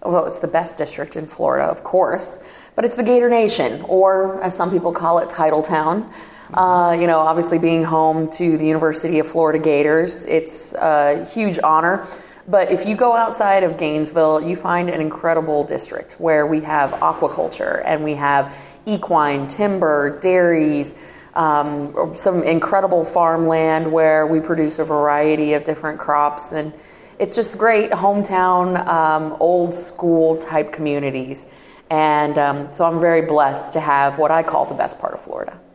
well, it's the best district in Florida, of course, but it's the Gator Nation, or as some people call it, Titletown. Obviously being home to the University of Florida Gators, it's a huge honor. But if you go outside of Gainesville, you find an incredible district where we have aquaculture and we have equine, timber, dairies, some incredible farmland where we produce a variety of different crops. And it's just great hometown, old school type communities. And so I'm very blessed to have what I call the best part of Florida.